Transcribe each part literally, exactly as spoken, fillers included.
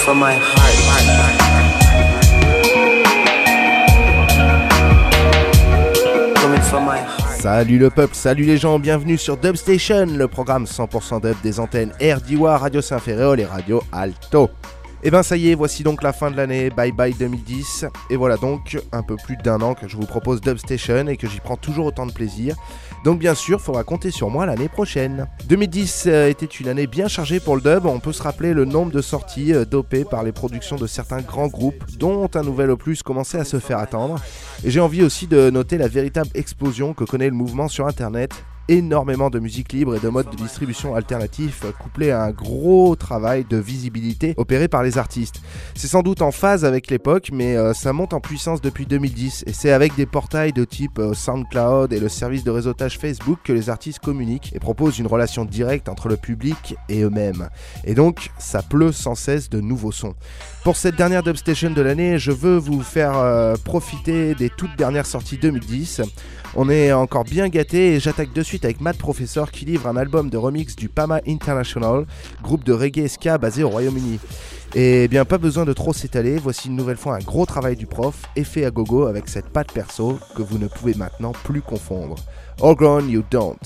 from my heart. Coming from my heart. Salut le peuple, salut les gens, bienvenue sur Dub Station, le programme cent pour cent dub des antennes R D W A, Radio Saint-Ferréol et Radio Alto. Et ben ça y est, voici donc la fin de l'année, bye bye deux mille dix, et voilà donc un peu plus d'un an que je vous propose Dub Station et que j'y prends toujours autant de plaisir. Donc bien sûr, faudra compter sur moi l'année prochaine. deux mille dix euh, était une année bien chargée pour le dub, on peut se rappeler le nombre de sorties euh, dopées par les productions de certains grands groupes, dont un nouvel opus commençait à se faire attendre. Et j'ai envie aussi de noter la véritable explosion que connaît le mouvement sur internet. Énormément de musique libre et de modes de distribution alternatifs couplés à un gros travail de visibilité opéré par les artistes. C'est sans doute en phase avec l'époque, mais euh, ça monte en puissance depuis deux mille dix et c'est avec des portails de type euh, SoundCloud et le service de réseautage Facebook que les artistes communiquent et proposent une relation directe entre le public et eux-mêmes. Et donc, ça pleut sans cesse de nouveaux sons. Pour cette dernière Dub Station de l'année, je veux vous faire euh, profiter des toutes dernières sorties deux mille dix. On est encore bien gâtés et j'attaque de suite avec Mad Professor qui livre un album de remix du Pama International, groupe de reggae ska basé au Royaume-Uni. Et bien pas besoin de trop s'étaler, voici une nouvelle fois un gros travail du prof, effet à gogo avec cette patte perso que vous ne pouvez maintenant plus confondre. All Grown You Don't.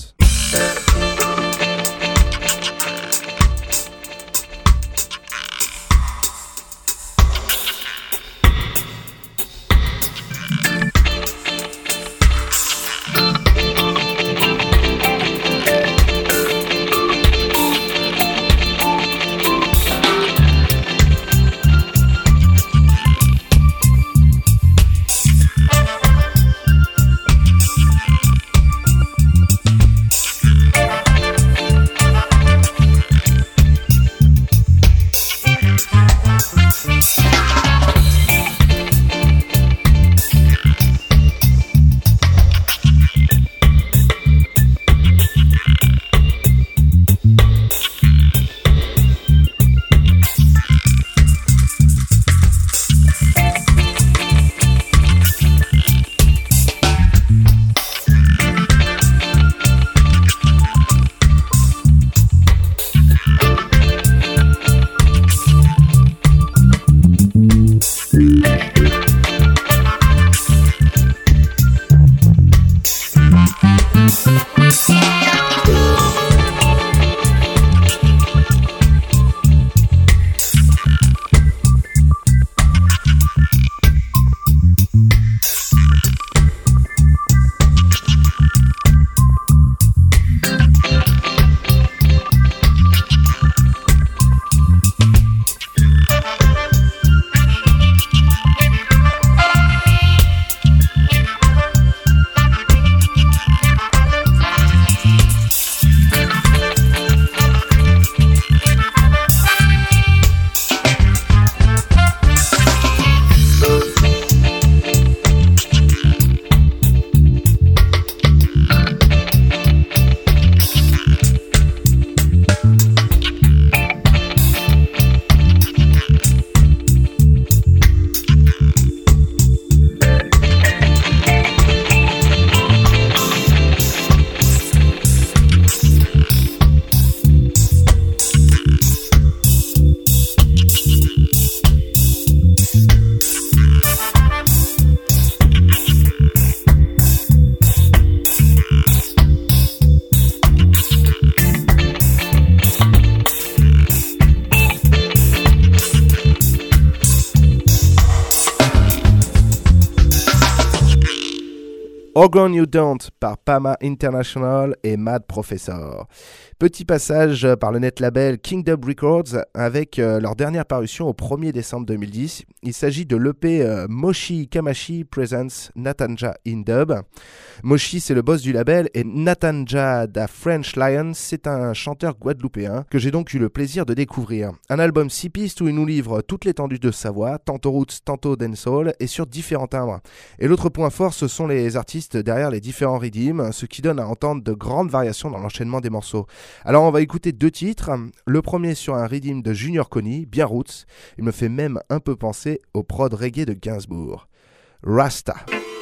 All Grown You Don't par Pama International et Mad Professor. Petit passage par le net label King Dub Records avec euh, leur dernière parution au premier décembre deux mille dix. Il s'agit de l'E P euh, Moshi Kamashi Presents Natanja in Dub. Moshi, c'est le boss du label et Natanja da French Lion, c'est un chanteur guadeloupéen que j'ai donc eu le plaisir de découvrir. Un album six pistes où il nous livre toute l'étendue de sa voix, tantôt roots, tantôt dancehall et sur différents timbres. Et l'autre point fort, ce sont les artistes derrière les différents rythmes, ce qui donne à entendre de grandes variations dans l'enchaînement des morceaux. Alors on va écouter deux titres, le premier sur un rhythm de Junior Connie, bien roots, il me fait même un peu penser au prod reggae de Gainsbourg. Rasta.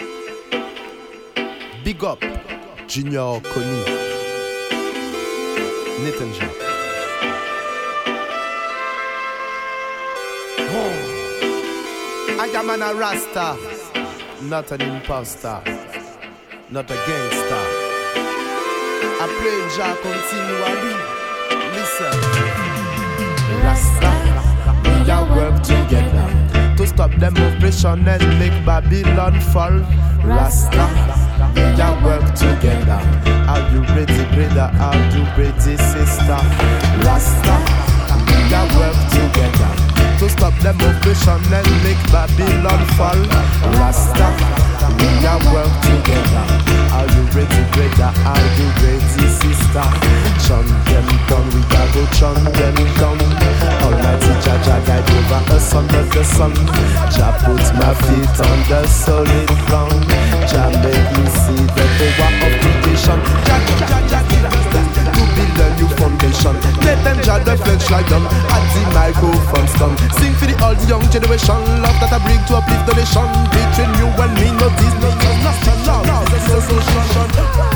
Big up, Junior Connie, Natanja. am an a Rasta, not an imposter, not a gangster. I pray Jah continually. Listen, Rasta, we are work together to stop them oppression and make Babylon fall. Rasta, we are work together. Are you ready, brother? Are you ready, sister? Rasta, we are work together to stop them oppression and make Babylon fall. Rasta, we are work together. Are you ready, brother? Are you ready, sister? Chun them down, we gotta go chun them down. Almighty Jah Jah guide over us under the sun. Jah put my feet on the solid ground. Jah make me see the power of creation. Jah Jah Jah give us to build a new foundation. Let them Jah the flesh lie down at the microphone stand. Sing for the old young generation. Love that I bring to uplift the nation. Between you and me, no this, no this, nothing, no, no, this is a solution.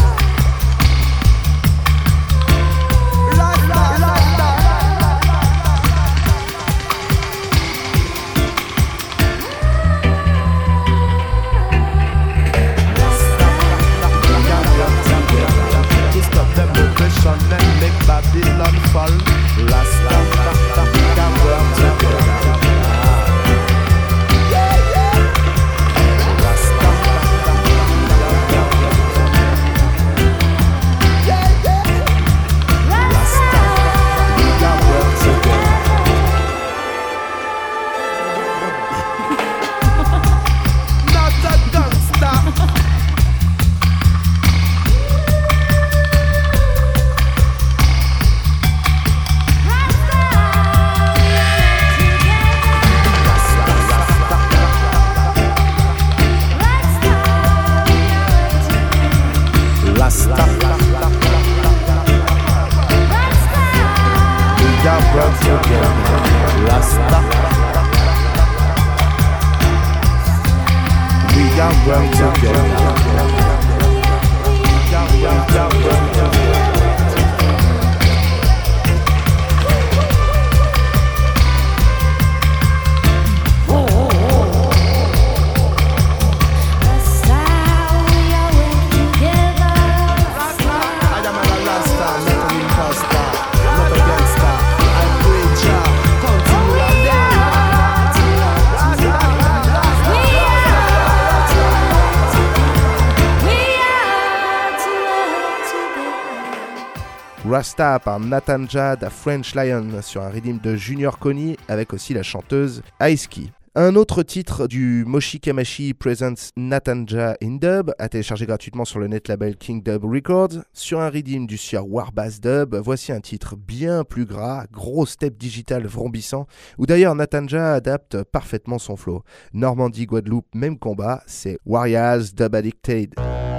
And make Babylon fall. Rasta, Rasta, we can work together. Yeah, yeah. Rasta, Rasta, yeah, yeah. Rasta, we can work together. Not a gangster. Rasta, we are work together. Rasta, we are work together. We are work together. Rasta par Nathan Jad à French Lion sur un rythme de Junior Connie avec aussi la chanteuse Ice-Key. Un autre titre du Moshi Kamashi Presents Nathan Jad in Dub a téléchargé gratuitement sur le net label King Dub Records. Sur un rythme du Sir Warbass Dub, voici un titre bien plus gras, gros step digital vrombissant, où d'ailleurs Nathan Jad adapte parfaitement son flow. Normandie, Guadeloupe, même combat, c'est Warriors Dub Addicted.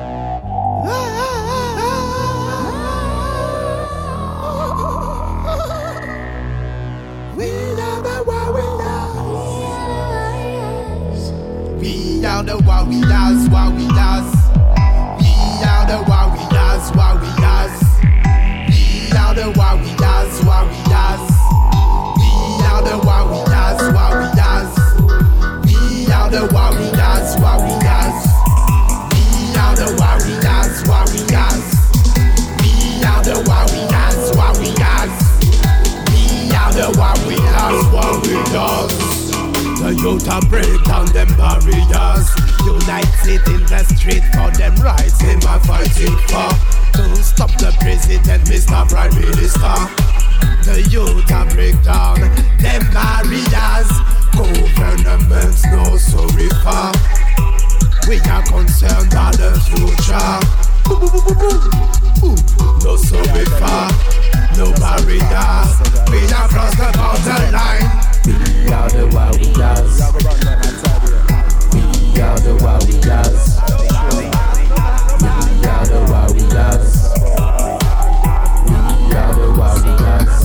We are the warriors, warriors. We are the warriors, warriors. We are the warriors, warriors. We are the warriors, warriors. We are the warriors, warriors. We are the warriors, warriors. We are the warriors, warriors. We are the warriors, warriors. The youth are break down them barriers. United in the street for them rights they are fighting for. To stop the president, Mister Prime Minister. The youth are break down them barriers. Governments no sorry for. We are concerned about the future. No sorry for. No barriers. We are cross the borderline. We are the warriors. We are the warriors. We are the warriors. We are the warriors.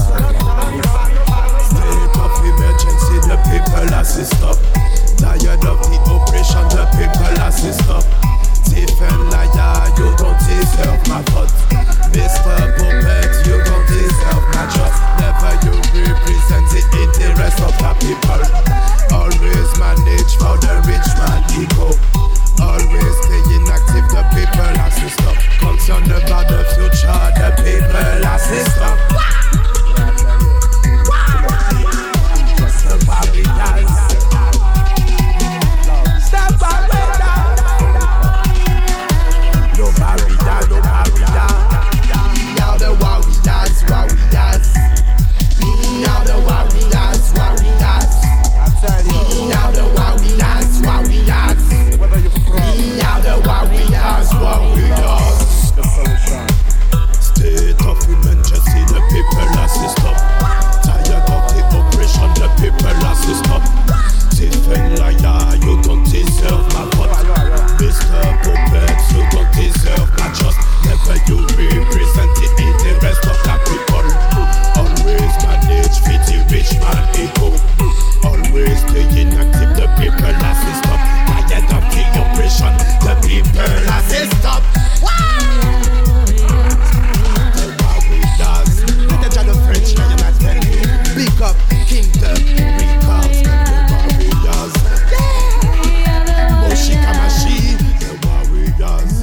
State of emergency, the people assist up. Tired of the oppression, the people assist up. Thief and liar, you don't deserve my vote. Mister Puppet, you don't deserve my trust. Never you represent the interest of the people. Always manage for the Oppression never the future, the people are system. Just the barriers. Step back, no barrier, no barrier. Now the warriors, warriors. Now the warriors, warriors. Now the warriors, warriors. Where are you from? Now the warriors, warriors. Stay tough, women, just see the people as system. Tired of the oppression, the people as system. Stephen liar, you don't deserve my vote. Mister Puppets, you don't deserve my trust. Never you represent the interest of the people. Always manage fit the rich man ego. Always staying active, the people as system. Tired of the oppression, the people as system. French, now you're not telling me. Big up, Kingdom, Records, the warriors. Moshi Kamashi, the warriors.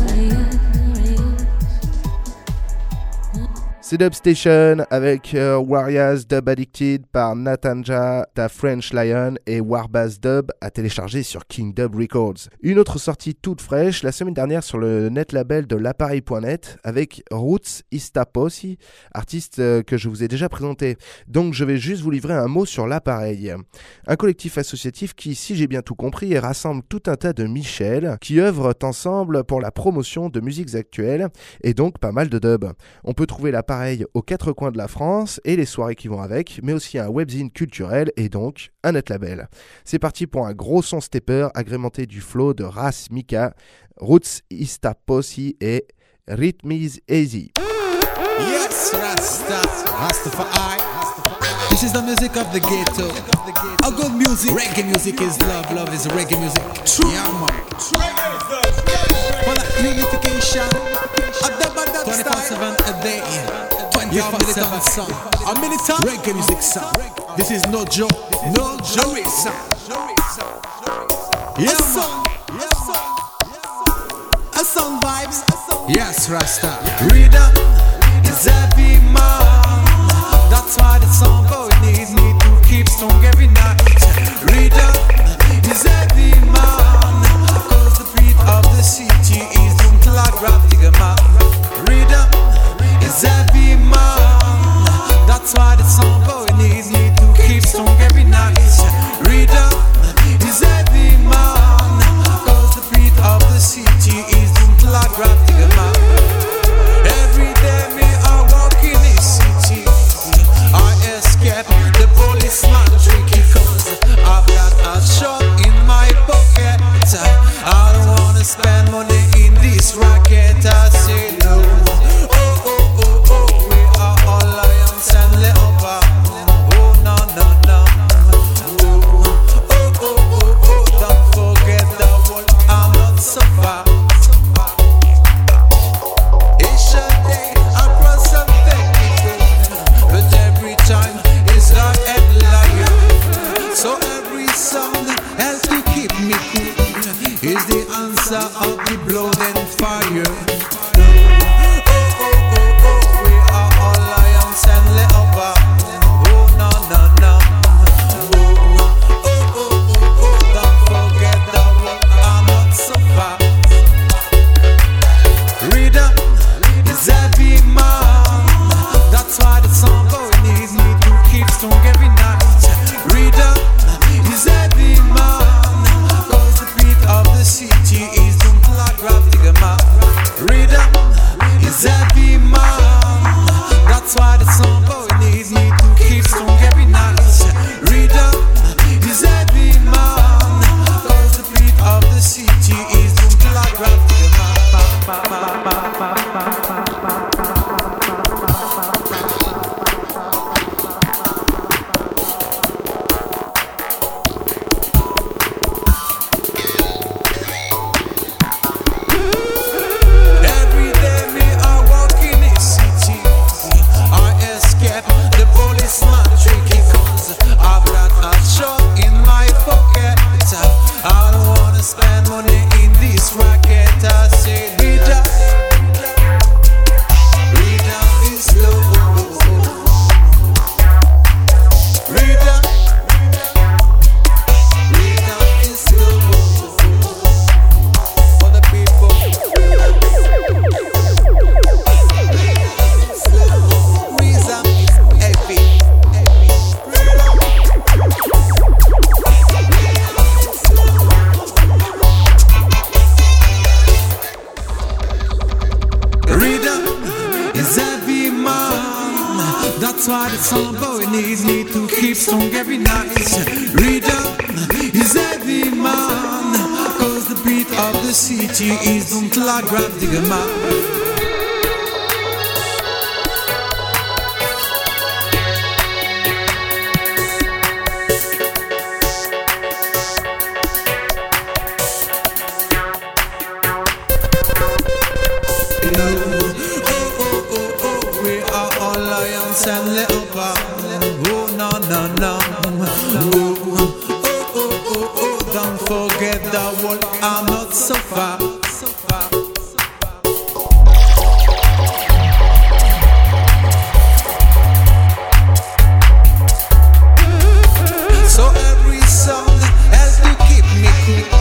C'est Dub Station avec euh, Warriors Dub Addicted par Natanja, The French Lion et Warbass Dub à télécharger sur King Dub Records. Une autre sortie toute fraîche la semaine dernière sur le net label de l'appareil point net avec Roots Istaposi, artiste euh, que je vous ai déjà présenté. Donc je vais juste vous livrer un mot sur l'appareil. Un collectif associatif qui, si j'ai bien tout compris, rassemble tout un tas de Michel qui œuvrent ensemble pour la promotion de musiques actuelles et donc pas mal de dub. On peut trouver l'appareil aux quatre coins de la France et les soirées qui vont avec, mais aussi un webzine culturel et donc un net label. C'est parti pour un gros son stepper agrémenté du flow de Ras Mika, Roots Istaposi et Rhythm is Easy. Yes, Rasta, Rastafari. This is the music of the ghetto. A good music, reggae music is love, love is reggae music. True. Yeah, man. For the unification of the band twenty-four seven a day, twenty-four seven song, a militant reggae music song. This is no joke, no joke song. Yes, song. A song vibes. Yes, Rasta. Rhythm is heavy, man. That's why the song going need me to keep strong every night. Rhythm is heavy, man. Cause the beat of the city is doomed till I grab the man. Rhythm is heavy, man. That's why the song going need me to keep strong every night. Rhythm is heavy, man. Cause the beat of the city is doomed till I grab the man. Every day me I walk in the city, I escape the policeman tricky cause I've got a That's why the song going needs me to keep strong every night. Rhythm is heavy man, cause the beat of the city is don't like grab digger man. And leopard, oh no no no, oh oh oh oh oh, don't forget that wall, I'm not so far. So every song has to keep me cool.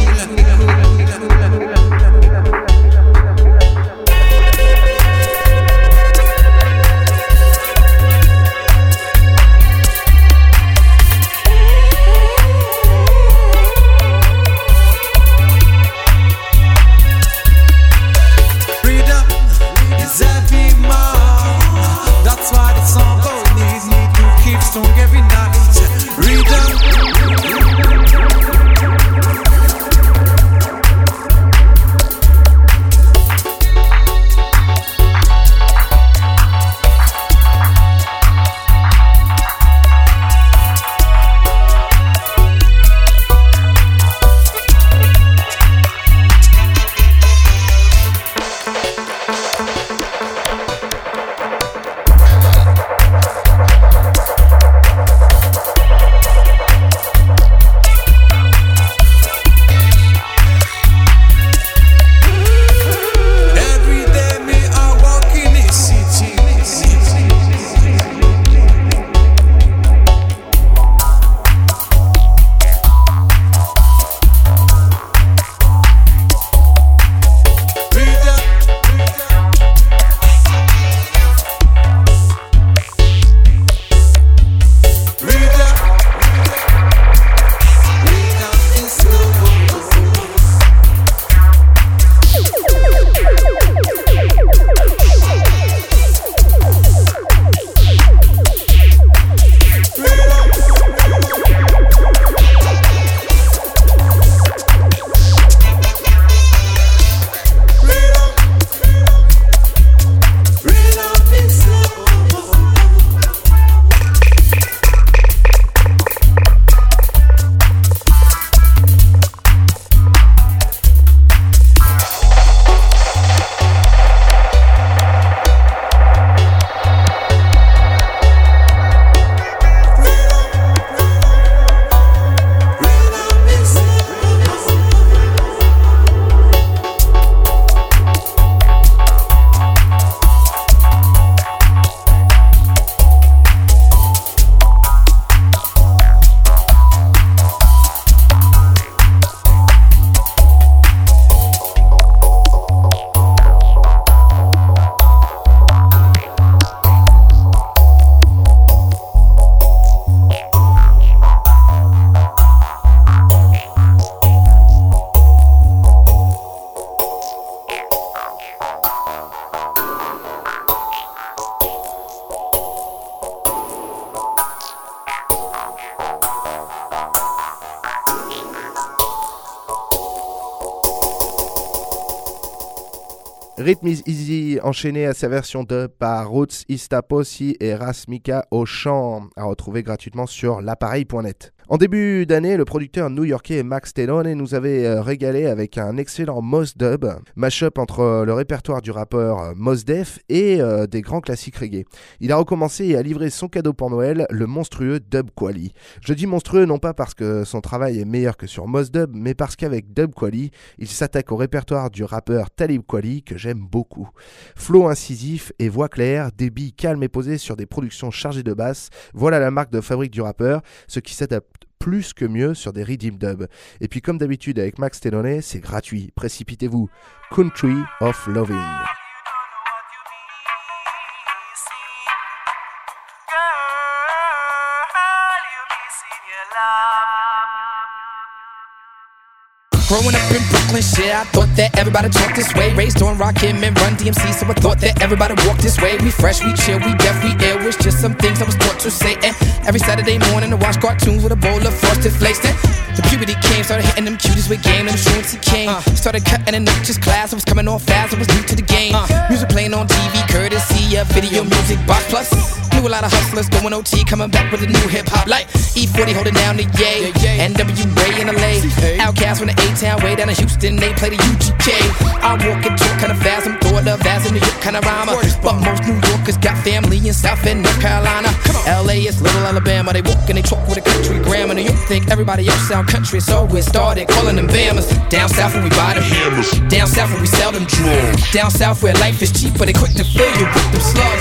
Rhythm is Easy, enchaîné à sa version dub par Roots, Istaposi et Rasmika au chant, à retrouver gratuitement sur l'appareil point net. En début d'année, le producteur new-yorkais Max Tenone nous avait régalé avec un excellent Mos Dub, mash-up entre le répertoire du rappeur Mos Def et euh, des grands classiques reggae. Il a recommencé et a livré son cadeau pour Noël, le monstrueux Dub Quali. Je dis monstrueux non pas parce que son travail est meilleur que sur Mos Dub, mais parce qu'avec Dub Quali, il s'attaque au répertoire du rappeur Talib Kweli que j'aime beaucoup. Flow incisif et voix claire, débit calme et posé sur des productions chargées de basse, voilà la marque de fabrique du rappeur, ce qui s'adapte plus que mieux sur des rhythm dub. Et puis comme d'habitude avec Max Tenone, c'est gratuit, précipitez-vous. Country of Loving. Growing up in Brooklyn, shit, I thought that everybody talked this way. Raised on Rakim and Run D M C, so I thought that everybody walked this way. We fresh, we chill, we deaf, we ill. It's just some things I was taught to say. And every Saturday morning I watch cartoons with a bowl of Frosted Flakes. Then the puberty came, started hitting them cuties with game, and the truancy came. Uh, started cutting and not just class, I was coming on fast, I was new to the game. Uh, music playing on T V, courtesy of Video Music Box Plus. Knew a lot of hustlers going O T, coming back with a new hip hop like E forty holding down the yay, N W A in L A, Outkast from the A-Town way down in Houston, they play the U G K. I walk and talk kinda fast, I'm thought of as a New York kinda rhymer, but most New Yorkers got family in South and North Carolina. L A is little Alabama, they walk and they talk with a country grammar. New York think everybody else sound country, so we started calling them Bammers. Down south where we buy them hammers, down south where we sell them drugs, down south where life is cheap, but they quick to fill you with them slugs.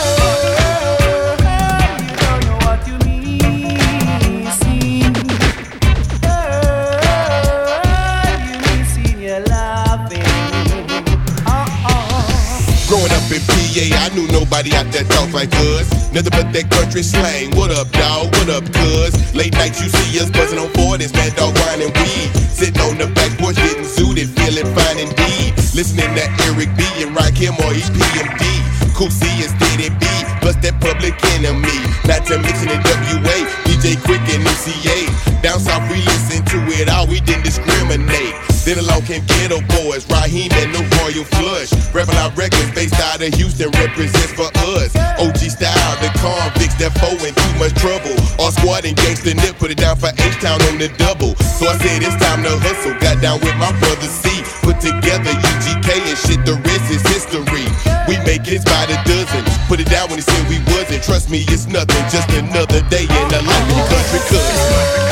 Growing up in P A, I knew nobody out there talk like us. Nothing but that country slang. What up, dawg? What up, cuz? Late nights you see us buzzing on forties, mad dog grinding weed. Sitting on the back porch getting zooted, feeling fine indeed. Listening to Eric B and Rakim or E P M D. Cool C and Steady B, plus that Public Enemy. Not to mention the W A, D J Quick and M C A. Down south we listen to it all, we didn't discriminate. Then along came Ghetto Boys, Raheem and the Royal Flush. Rebel Out Records based out of Houston represents for us. O G style, the convicts that foe in too much trouble. All squad and gangsta nip, put it down for H-Town on the double. So I said it's time to hustle, got down with my brother C. Put together U G K and shit, the rest is history. We make hits by the dozen, put it down when they said we wasn't. Trust me, it's nothing, just another day in the life of the country cuz.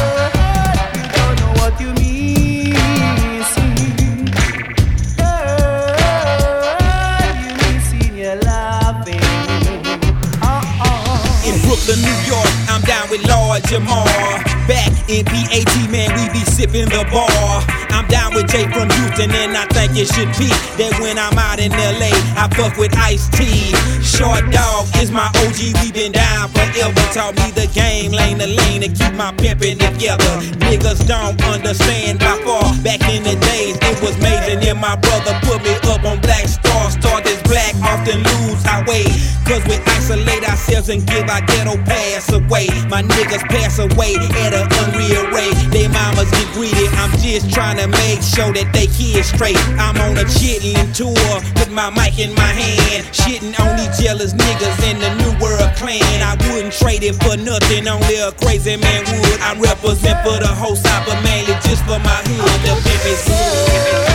Brooklyn, New York, I'm down with Lord Jamar. Back in P A T, man, we be sipping the bar. I'm down with Jay from Houston, and I think it should be that when I'm out in L A, I fuck with Ice-T. Short Dog is my O G, we been down forever. Taught me the game, lane to lane, to keep my pimpin' together. Niggas don't understand by far. Back in the days, it was major, and my brother put me up on Black Star. Start this black, often lose our way. Cause we isolate ourselves and give our ghetto pass away. My niggas pass away at an unreal rate. They mamas get greedy, I'm just trying to make sure that they kids straight. I'm on a chitlin' tour with my mic in my hand, shitting on these jealous niggas in the New World Clan. I wouldn't trade it for nothing, only a crazy man would. I represent for the whole side, but mainly just for my hood. The pimp is good.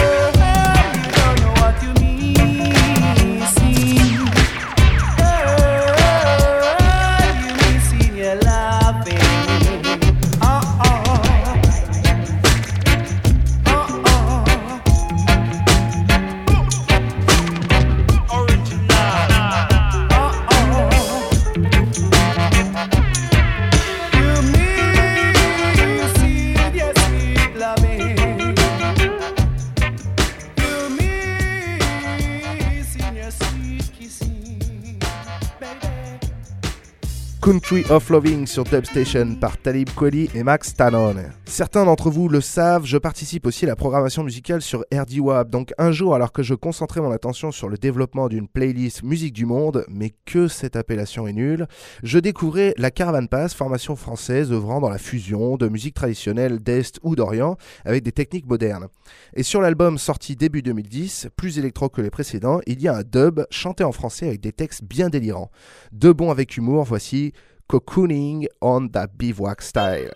Country of Loving sur Dub Station par Talib Kweli et Max Tanon. Certains d'entre vous le savent, je participe aussi à la programmation musicale sur R D W A B. Donc un jour, alors que je concentrais mon attention sur le développement d'une playlist musique du monde, mais que cette appellation est nulle, je découvrais la Caravan Pass, formation française œuvrant dans la fusion de musique traditionnelle d'Est ou d'Orient avec des techniques modernes. Et sur l'album sorti début deux mille dix, plus électro que les précédents, il y a un dub chanté en français avec des textes bien délirants. De bons avec humour, voici Cocooning on the Bivouac Style.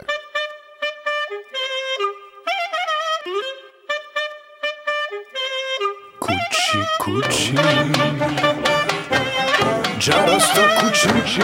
Coochie coochie, Jarasta coochie,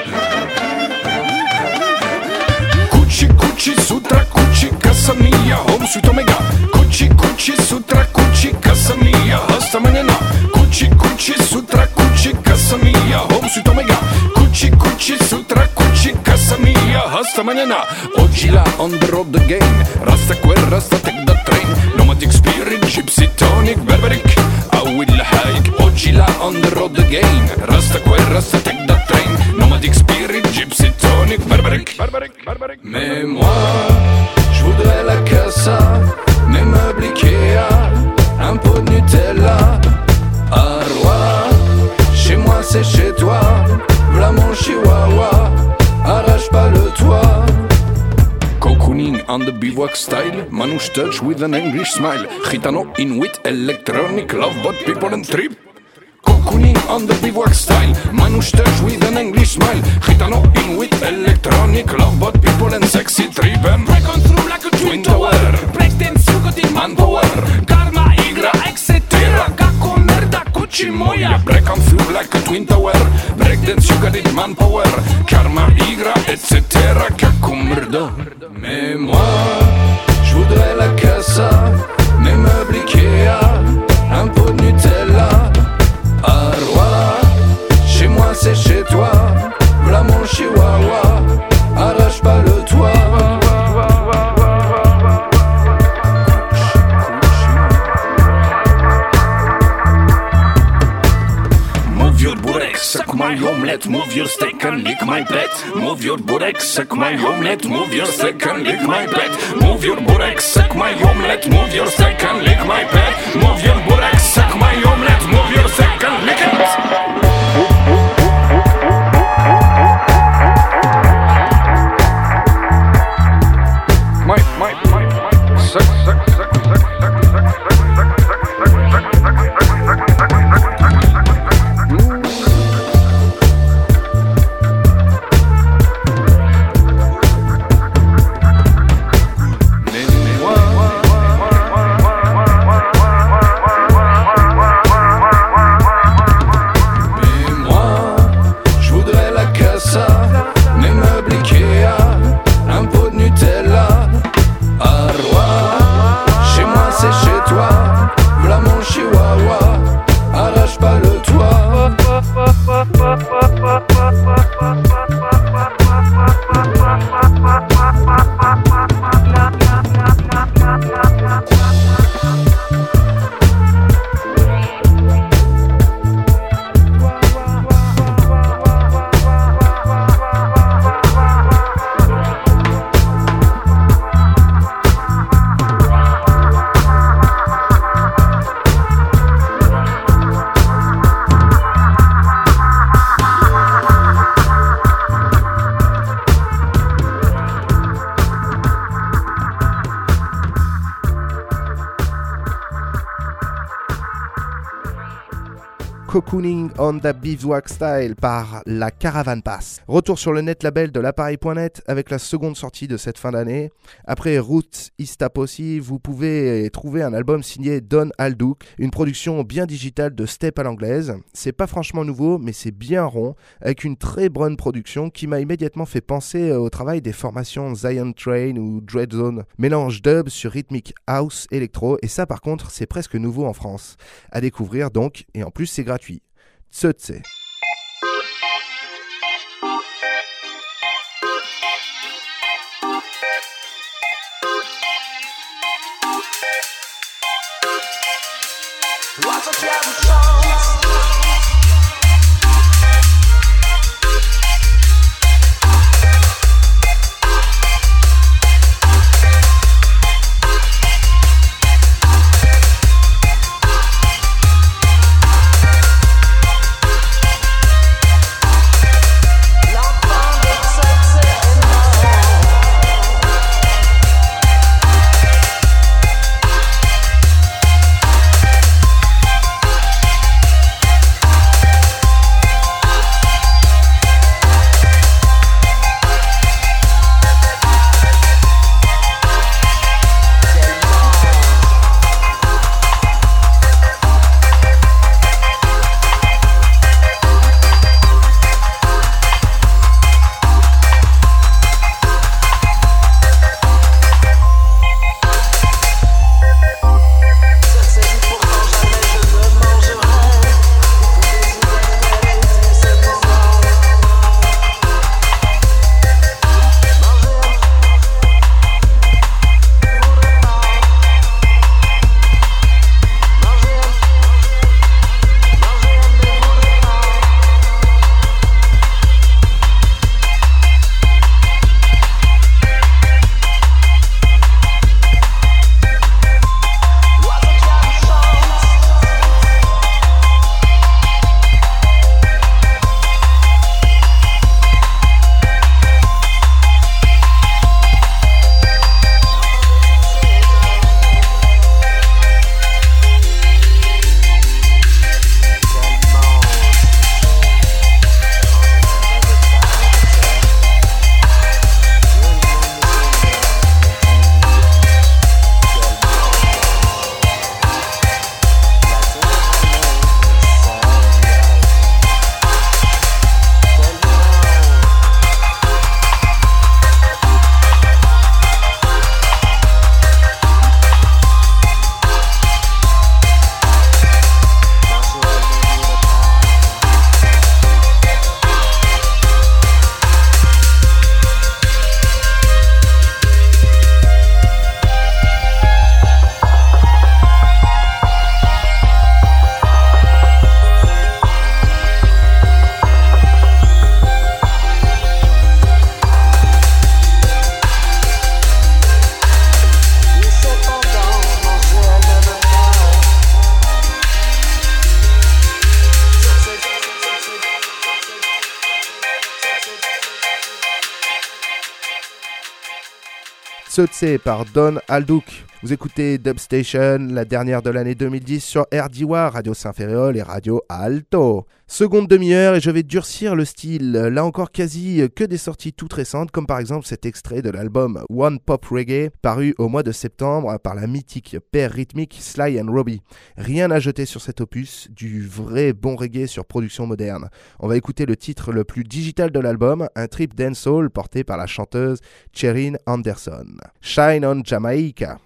Coochie coochie sutra coochie casa mia, home sweet omega. Coochie coochie sutra coochie casa mia, hasta mañana. Coochie coochie sutra coochie casa mia, home sweet omega. Coochie coochie sutra coochie casa mia, hasta mañana. Oggi la on the road again, rasta quel rasta take the train. Nomadic spirit, gypsy tonic, berberic. I will hike. Oggi la on the road again, rasta quel rasta take the train. Nomadic spirit, gypsy tonic, berberic. Mais moi, je voudrais la casa c'est chez toi. V'là mon chihuahua, arrache pas le toit. Cocooning on the bivouac style, Manouche touch with an English smile. Gitano Inuit electronic love but people and trip. Cocooning on the bivouac style, Manouche touch with an English smile. Gitano Inuit electronic love but people and sexy trip. And break on through like a twin tower. Break dance you got in manpower. Karma, Igra, et cetera. Kako merda, kuchi moja. Break on through like a twin tower. Break dance you got in manpower. Karma, Igra, et cetera. Kako merda. Mais moi, je voudrais la casa, mes meubles Ikea, un pot de Nutella. Ah roi, chez moi c'est chez toi. V'là mon chihuahua, arrache pas le toit. Move your burek, suck my omelette. Move your steak and lick my pet. Move your burek, suck my omelette. Move your steak and lick my pet. Move your burek, suck my omelette. Move your steak and lick my pet. Move your burek, suck my omelette. Move your steak and lick it. My, my, my, my, suck, suck, suck, suck, suck, suck, suck, mes meubles Ikea, un pot de Nutella. Ah roi, chez moi c'est chez toi. V'là mon chihuahua, arrache pas le toit. Cocooning on the Bivouac Style par la Caravan Pass. Retour sur le net label de l'appareil point net avec la seconde sortie de cette fin d'année. Après Roots Istaposi, vous pouvez trouver un album signé Don Alduc, une production bien digitale de step à l'anglaise. C'est pas franchement nouveau, mais c'est bien rond, avec une très bonne production qui m'a immédiatement fait penser au travail des formations Zion Train ou Dreadzone. Mélange dub sur rythmique house, électro, et ça par contre c'est presque nouveau en France. À découvrir donc, et en plus c'est gratuit. Tsetse. Lots of travel songs. Seutsé par Don Alduc. Vous écoutez Dubstation, la dernière de l'année deux mille dix sur R D W, Radio Saint-Ferréol et Radio Alto. Seconde demi-heure et je vais durcir le style, là encore quasi que des sorties toutes récentes, comme par exemple cet extrait de l'album One Pop Reggae, paru au mois de septembre par la mythique paire rythmique Sly and Robbie. Rien à jeter sur cet opus, du vrai bon reggae sur production moderne. On va écouter le titre le plus digital de l'album, un trip dancehall porté par la chanteuse Cherin Anderson. Shine on Jamaica.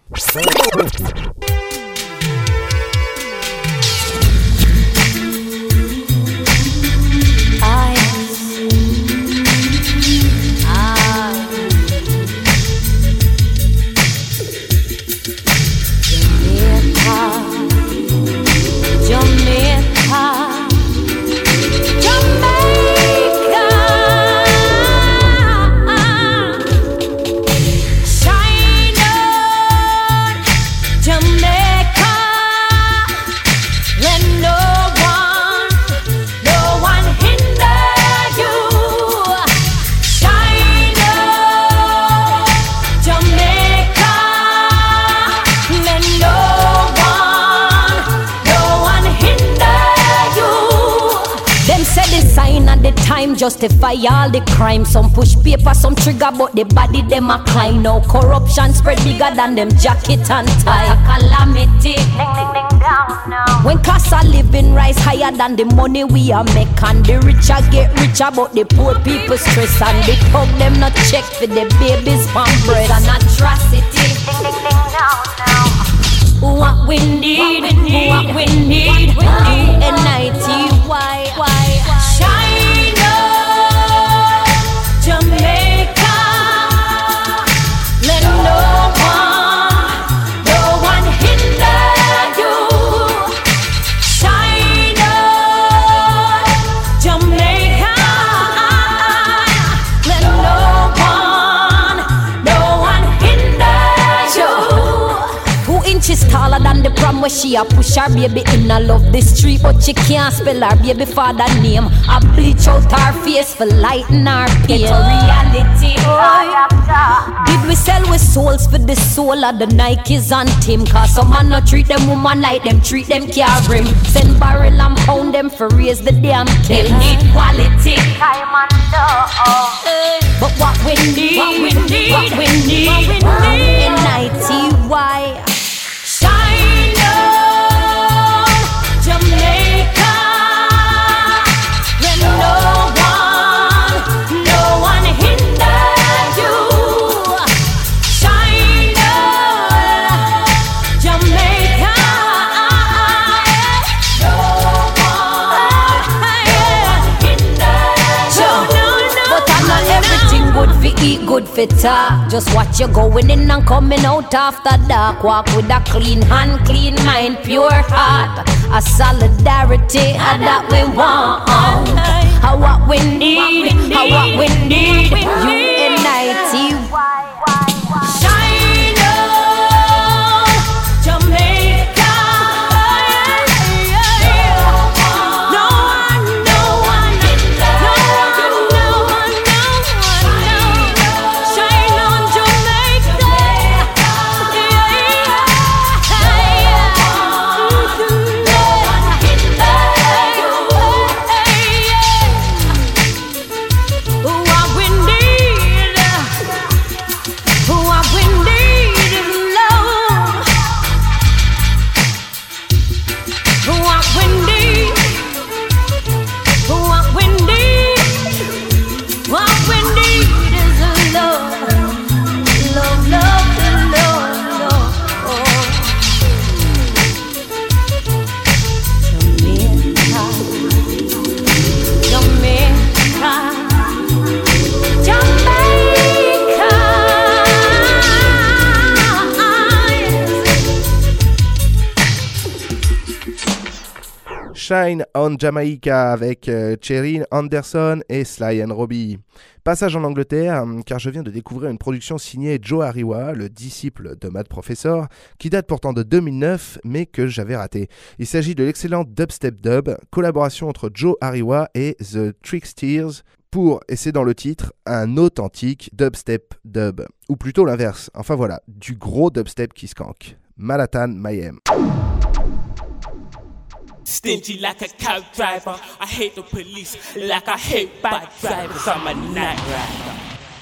Justify all the crime. Some push paper, some trigger, but the body them a climb. Now corruption spread bigger than them jacket and tie. A calamity. Ding, ding, ding, down, now. When cost of living rise higher than the money we a make, and the richer get richer, but the poor people stress, and the pub them not check for the babies from breast. An atrocity. Ding, ding, ding, down, now. What we need, what we need, U N I T Y. Shine on Jamaica. Let no one, no one hinder you. Shine on Jamaica. Let no one, no one hinder you. Two inches taller than the prom where she a push her baby in a love the street, but she can't spell her baby father name. I bleach out her face for lighten her pain. Get a reality. Oh. Did we sell with souls for the soul of the Nikes and Tim? Cause some man not treat them woman like them, treat them carry him. Send barrel and pound them for raise the damn kill. They need quality. But what we need, what we need, what we need, what we need. N I T Y. Shine on Jamaica. When no one, no one hinder you. Shine on Jamaica. No one, no one hinder you. But I'm not everything good for eat, good for talk. Just watch you going in and coming out after dark. Walk with a clean hand, clean mind, pure heart. A solidarity, and that we want. How what we need, how what we need. U N I T Y. Shine on Jamaica. No one, no one, no one, no one, no one. Shine on Jamaica. What we need, what we need is love. What we need, what we need, what we need is love. Love, love, love, love. Jamaica, Jamaica, Jamaica. Shine on Jamaica avec euh, Cherin Anderson et Sly and Robbie. Passage en Angleterre, car je viens de découvrir une production signée Joe Ariwa, le disciple de Mad Professor, qui date pourtant de deux mille neuf, mais que j'avais raté. Il s'agit de l'excellent Dubstep Dub, collaboration entre Joe Ariwa et The Tricksters, pour, et c'est dans le titre, un authentique dubstep dub. Ou plutôt l'inverse, enfin voilà, du gros dubstep qui skank. Manhattan Mayhem. Stingy like a cab driver, I hate the police like I hate bad drivers. I'm a night rider.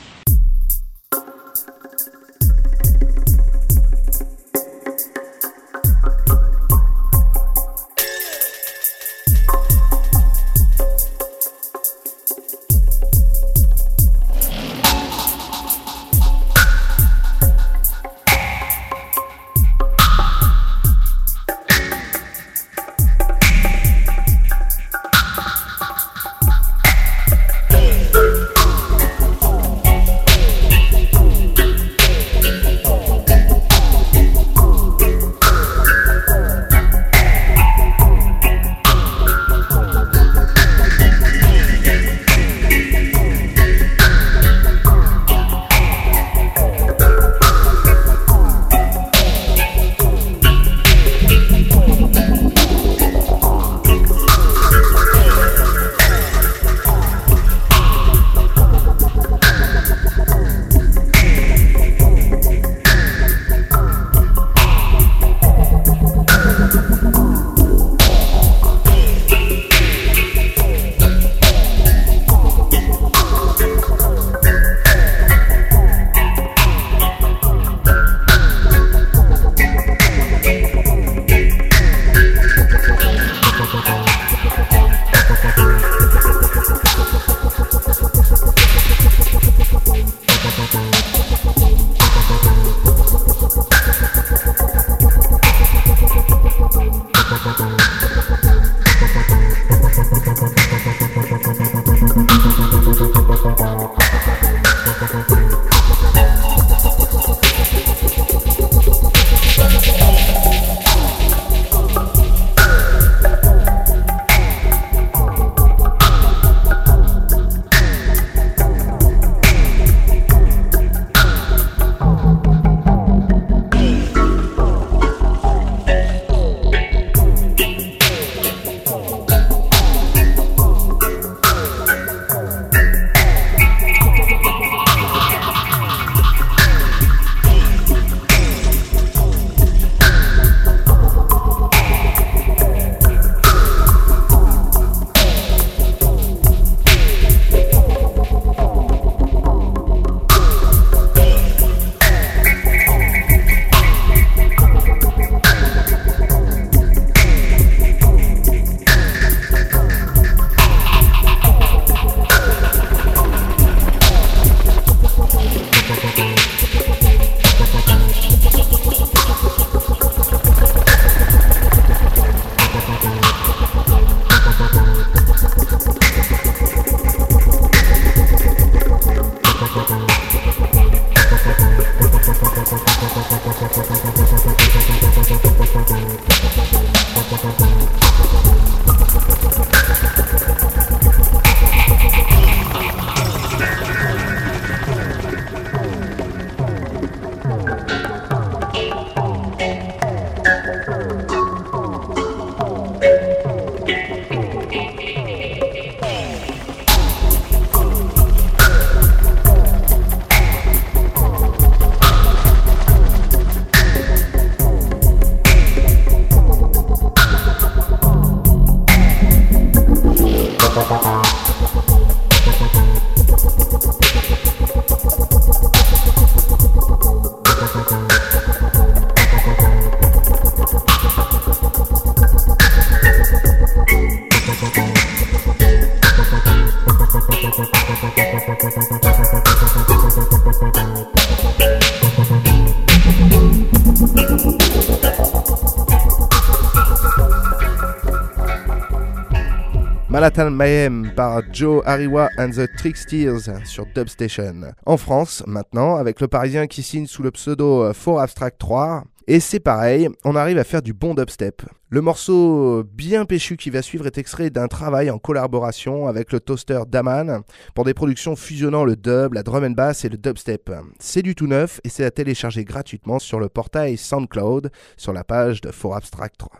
Manhattan Mayhem par Joe Ariwa and the Tricksters sur Dubstation. En France, maintenant, avec le Parisien qui signe sous le pseudo four Abstract trois. Et c'est pareil, on arrive à faire du bon dubstep. Le morceau bien péchu qui va suivre est extrait d'un travail en collaboration avec le toaster Daman pour des productions fusionnant le dub, la drum and bass et le dubstep. C'est du tout neuf et c'est à télécharger gratuitement sur le portail SoundCloud sur la page de four Abstract trois.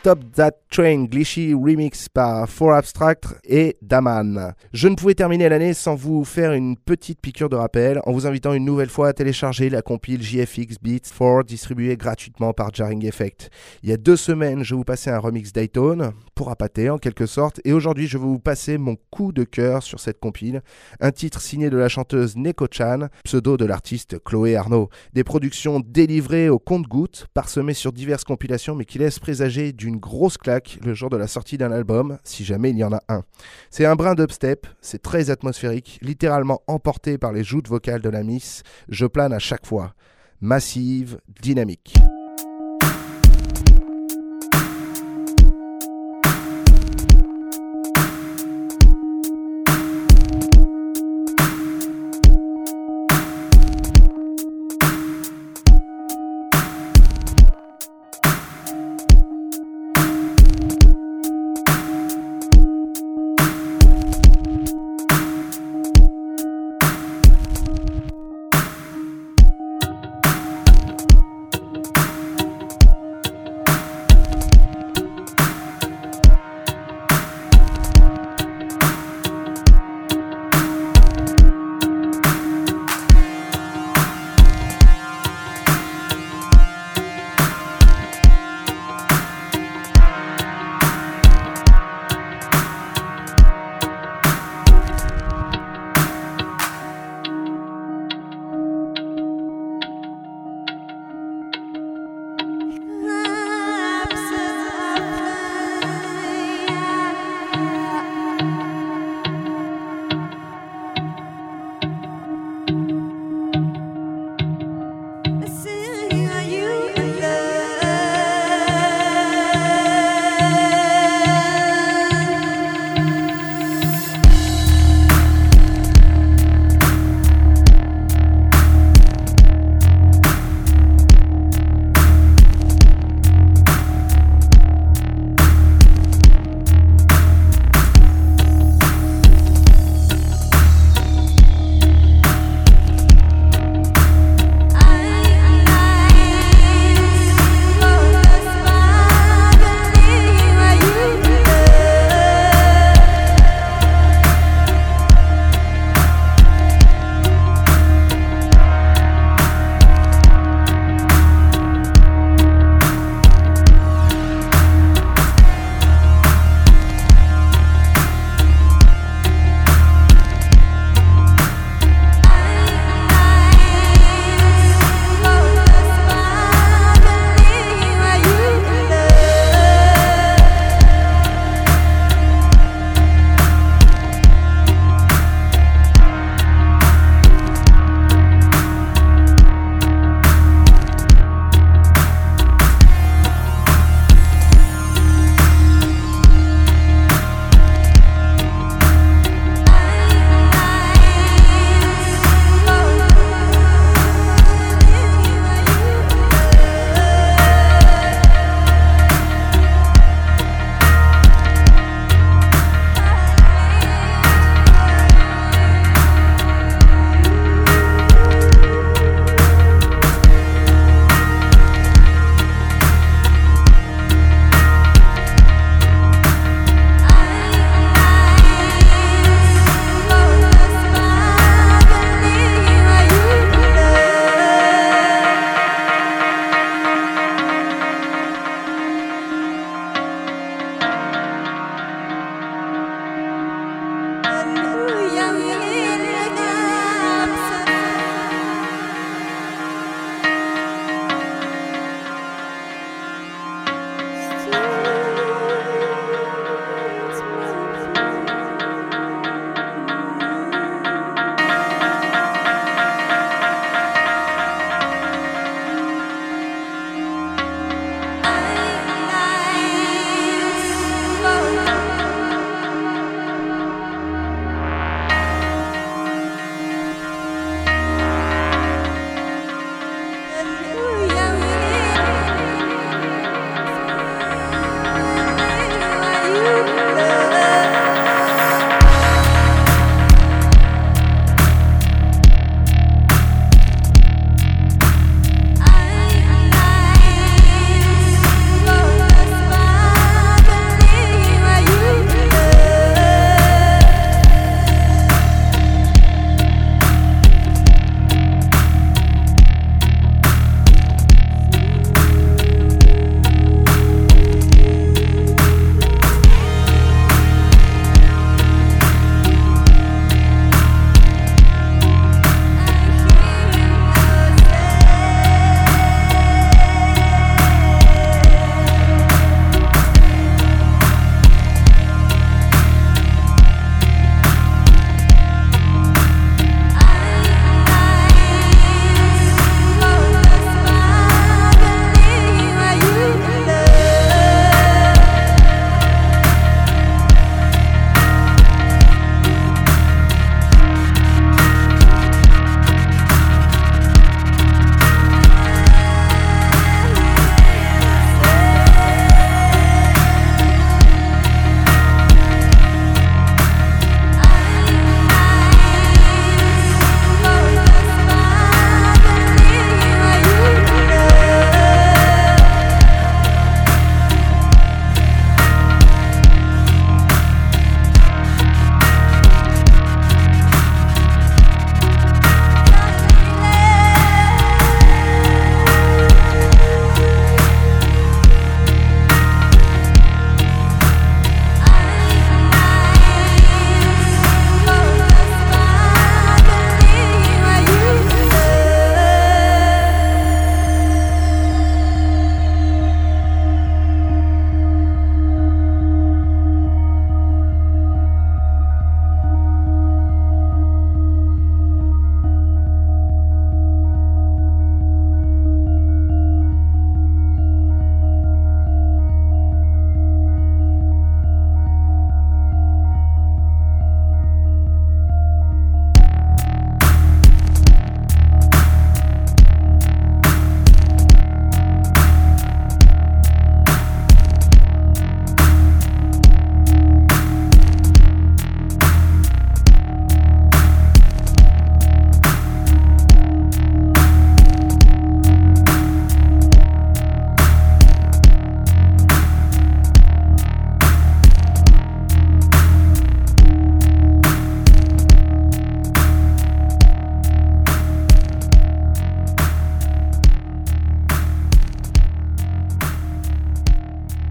Stop That Train Glitchy remix par four Abstract et Daman. Je ne pouvais terminer l'année sans vous faire une petite piqûre de rappel en vous invitant une nouvelle fois à télécharger la compile J F X Beats quatre distribuée gratuitement par Jarring Effect. Il y a deux semaines, je vous passais un remix Daytone pour appâter en quelque sorte, et aujourd'hui je vais vous passer mon coup de cœur sur cette compile, un titre signé de la chanteuse Neko-chan, pseudo de l'artiste Chloé Arnaud. Des productions délivrées au compte-gouttes, parsemées sur diverses compilations, mais qui laissent présager d'une grosse claque le jour de la sortie d'un album, si jamais il y en a un. C'est un brin d'upstep, c'est très atmosphérique, littéralement emporté par les joutes vocales de la Miss, je plane à chaque fois. Massive, dynamique.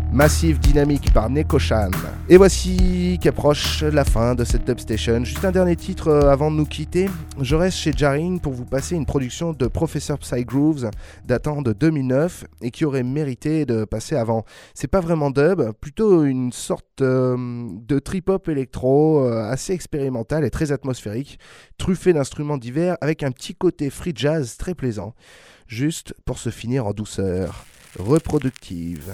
Massive Dynamique par Nekoshan. Et voici qu'approche la fin de cette Dubstation. Juste un dernier titre euh, avant de nous quitter. Je reste chez Jaring pour vous passer une production de Professor Psy Grooves datant de deux mille neuf et qui aurait mérité de passer avant. C'est pas vraiment dub, plutôt une sorte euh, de trip-hop électro euh, assez expérimental et très atmosphérique, truffé d'instruments divers avec un petit côté free jazz très plaisant. Juste pour se finir en douceur. Reproductive.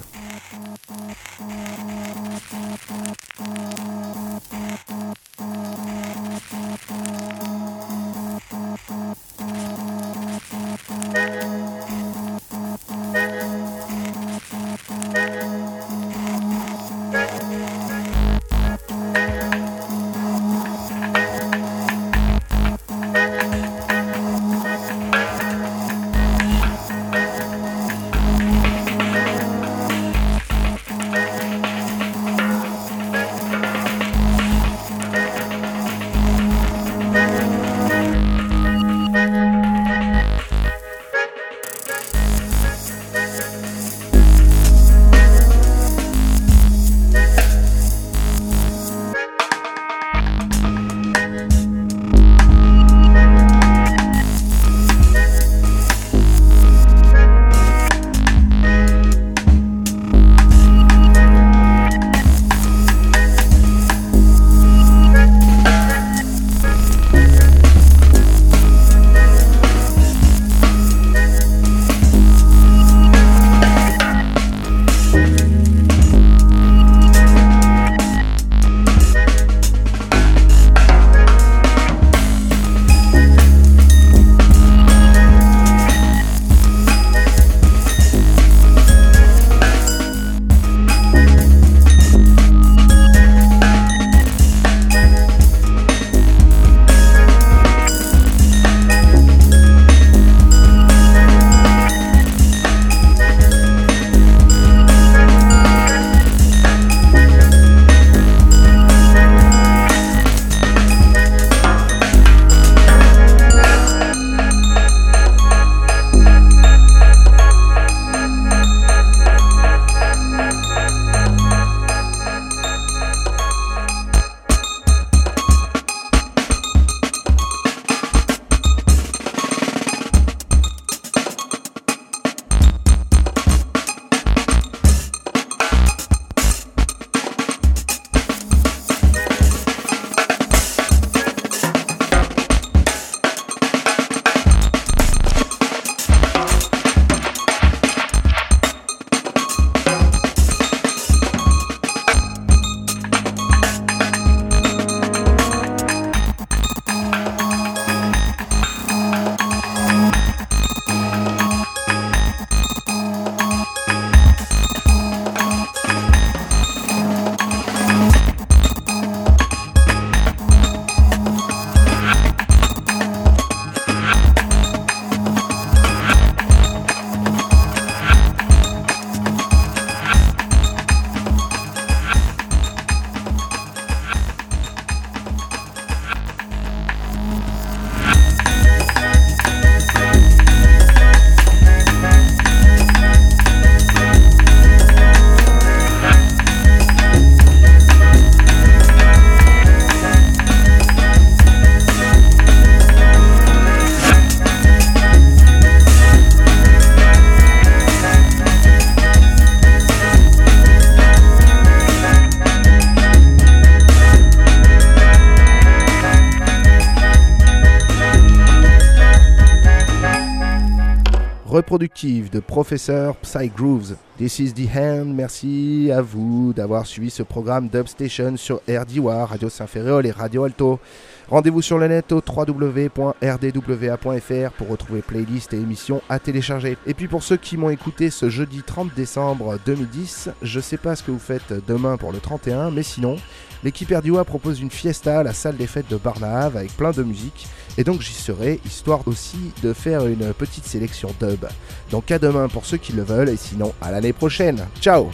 Reproductive de Professor Psy Grooves. This is the hand. Merci à vous d'avoir suivi ce programme Dubstation sur R D W A, Radio Saint-Ferréol et Radio Alto. Rendez-vous sur le net au w w w point r d w a point f r pour retrouver playlists et émissions à télécharger. Et puis pour ceux qui m'ont écouté ce jeudi trente décembre deux mille dix, je sais pas ce que vous faites demain pour le trente et un, mais sinon, l'équipe R D W A propose une fiesta à la salle des fêtes de Barnave avec plein de musique. Et donc j'y serai, histoire aussi de faire une petite sélection dub. Donc à demain pour ceux qui le veulent, et sinon à l'année prochaine. Ciao!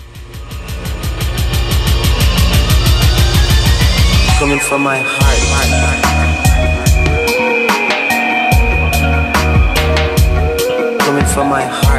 Coming from my heart. Coming from my heart.